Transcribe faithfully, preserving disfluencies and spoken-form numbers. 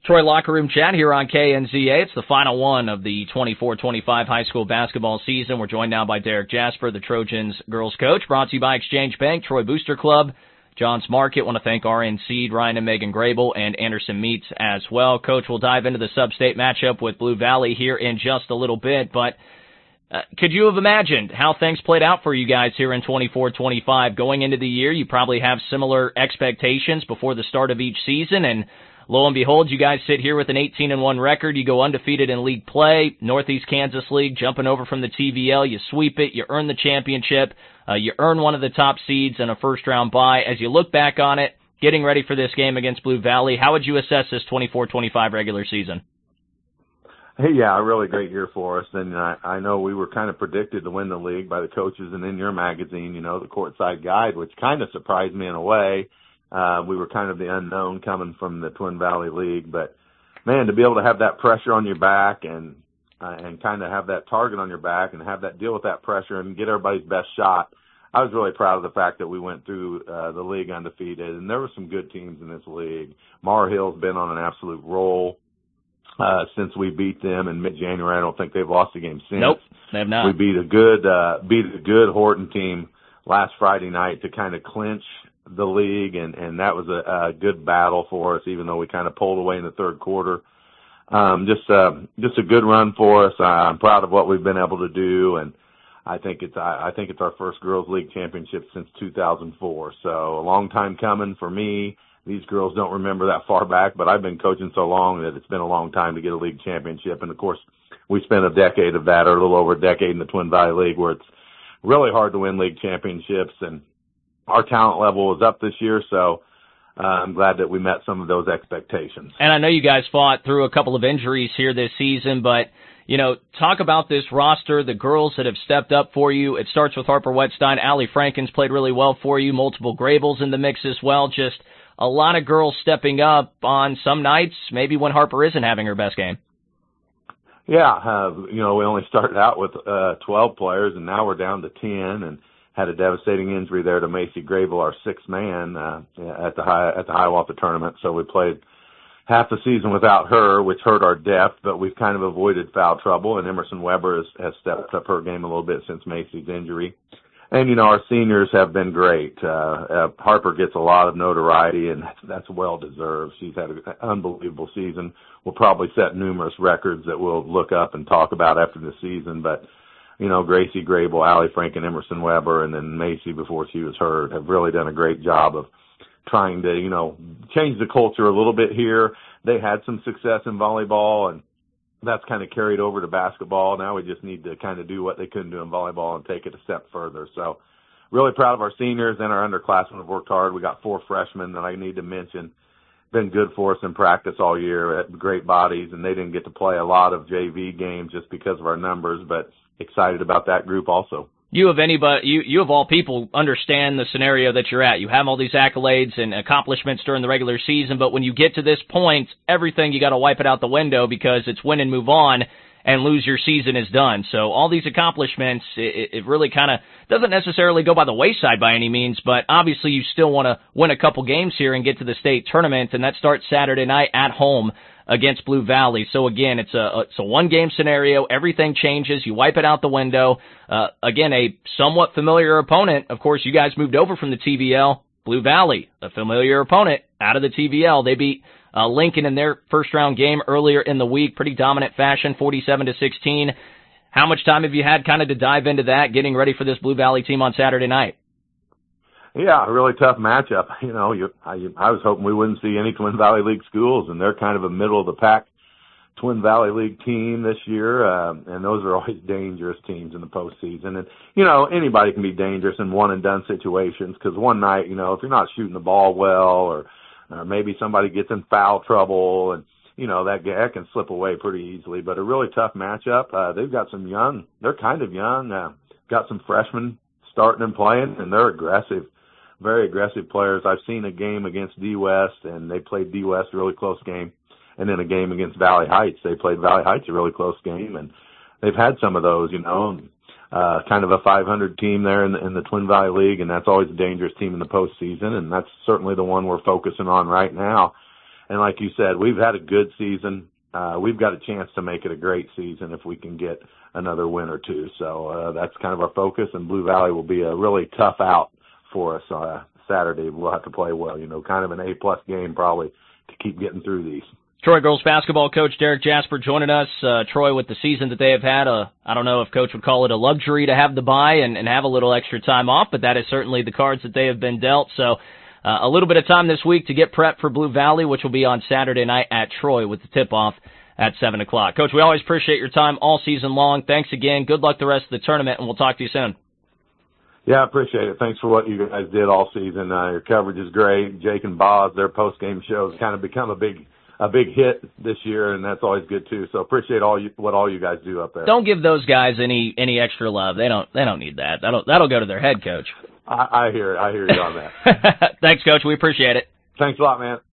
Troy Locker Room Chat here on K N Z A. It's the final one of the twenty-four twenty-five high school basketball season. We're joined now by Derek Jasper, the Trojans girls coach, brought to you by Exchange Bank, Troy Booster Club, Johns Market. Want to thank R N Seed, Ryan and Megan Grable, and Anderson Meats as well. Coach, we'll dive into the sub-state matchup with Blue Valley here in just a little bit, but uh, could you have imagined how things played out for you guys here in twenty-four twenty-five? Going into the year, you probably have similar expectations before the start of each season, and lo and behold, you guys sit here with an eighteen and one record. You go undefeated in league play, Northeast Kansas League, jumping over from the T V L. You sweep it. You earn the championship. Uh, you earn one of the top seeds and a first-round bye. As you look back on it, getting ready for this game against Blue Valley, how would you assess this twenty-four twenty-five regular season? Hey, yeah, a really great year for us. And I, I know we were kind of predicted to win the league by the coaches and in your magazine, you know, the Courtside Guide, which kind of surprised me in a way. Uh, we were kind of the unknown coming from the Twin Valley League, but man, to be able to have that pressure on your back and, uh, and kind of have that target on your back and have that deal with that pressure and get everybody's best shot. I was really proud of the fact that we went through, uh, the league undefeated, and there were some good teams in this league. Mar Hill's been on an absolute roll, uh, since we beat them in mid-January. I don't think they've lost a game since. Nope, they have not. We beat a good, uh, beat a good Horton team last Friday night to kind of clinch the league, and, and that was a, a good battle for us, even though we kind of pulled away in the third quarter. Um, just, uh, just a good run for us. I'm proud of what we've been able to do, and I think it's, I, I think it's our first girls league championship since two thousand four. So a long time coming for me. These girls don't remember that far back, but I've been coaching so long that it's been a long time to get a league championship. And of course, we spent a decade of that, or a little over a decade in the Twin Valley League, where it's really hard to win league championships, and our talent level is up this year, so uh, I'm glad that we met some of those expectations. And I know you guys fought through a couple of injuries here this season, but, you know, talk about this roster, the girls that have stepped up for you. It starts with Harper Wetstein. Allie Frankens played really well for you. Multiple Grables in the mix as well. Just a lot of girls stepping up on some nights, maybe when Harper isn't having her best game. Yeah, uh, you know, we only started out with uh, twelve players, and now we're down to ten, and had a devastating injury there to Macy Grable, our sixth man, uh, at the high, at the Hiawatha tournament. So we played half the season without her, which hurt our depth, but we've kind of avoided foul trouble, and Emerson Weber has, has stepped up her game a little bit since Macy's injury. And, you know, our seniors have been great. Uh, uh Harper gets a lot of notoriety, and that's, that's well deserved. She's had an unbelievable season. We'll probably set numerous records that we'll look up and talk about after the season, but you know, Gracie Grable, Allie Frank, and Emerson Weber, and then Macy before she was hurt, have really done a great job of trying to, you know, change the culture a little bit here. They had some success in volleyball, and that's kind of carried over to basketball. Now we just need to kind of do what they couldn't do in volleyball and take it a step further. So really proud of our seniors and our underclassmen have worked hard. We got four freshmen that I need to mention. Been good for us in practice all year, at great bodies, and they didn't get to play a lot of J V games just because of our numbers, but excited about that group also. You of anybody, you, you of all people understand the scenario that you're at. You have all these accolades and accomplishments during the regular season, but when you get to this point, everything you got to wipe it out the window because it's win and move on, and lose your season is done. So all these accomplishments, it, it really kind of doesn't necessarily go by the wayside by any means, but obviously you still want to win a couple games here and get to the state tournament, and that starts Saturday night at home against Blue Valley. So again, it's a, it's a one-game scenario. Everything changes. You wipe it out the window. Uh, again, a somewhat familiar opponent. Of course, you guys moved over from the T V L. Blue Valley, a familiar opponent out of the T V L. They beat uh, Lincoln in their first-round game earlier in the week. Pretty dominant fashion, forty-seven to sixteen. How much time have you had kind of to dive into that, getting ready for this Blue Valley team on Saturday night? Yeah, a really tough matchup. You know, you, I, I was hoping we wouldn't see any Twin Valley League schools, and they're kind of a middle-of-the-pack Twin Valley League team this year, uh, and those are always dangerous teams in the postseason. And, you know, anybody can be dangerous in one-and-done situations because one night, you know, if you're not shooting the ball well or, or maybe somebody gets in foul trouble and, you know, that, that can slip away pretty easily. But a really tough matchup. Uh, they've got some young, they're kind of young, uh, got some freshmen starting and playing, and they're aggressive. Very aggressive players. I've seen a game against D West, and they played D West a really close game. And then a game against Valley Heights. They played Valley Heights a really close game, and they've had some of those, you know, uh, kind of a five hundred team there in the, in the Twin Valley League, and that's always a dangerous team in the postseason, and that's certainly the one we're focusing on right now. and like you said, we've had a good season. Uh, we've got a chance to make it a great season if we can get another win or two. So uh, that's kind of our focus, and Blue Valley will be a really tough out for us uh, Saturday. We'll have to play well, you know, kind of an A-plus game probably to keep getting through these. Troy girls basketball coach Derek Jasper joining us. Uh, Troy, with the season that they have had, uh, I don't know if Coach would call it a luxury to have the bye and, and have a little extra time off, but that is certainly the cards that they have been dealt. So uh, a little bit of time this week to get prepped for Blue Valley, which will be on Saturday night at Troy with the tip-off at seven o'clock. Coach, we always appreciate your time all season long. Thanks again. Good luck the rest of the tournament, and we'll talk to you soon. Yeah, I appreciate it. Thanks for what you guys did all season. Uh, your coverage is great. Jake and Boz, their post-game shows kind of become a big a big hit this year, and that's always good too. So appreciate all you, what all you guys do up there. Don't give those guys any any extra love. They don't they don't need that. That'll that'll go to their head coach. I, I hear it. I hear you on that. Thanks, Coach. We appreciate it. Thanks a lot, man.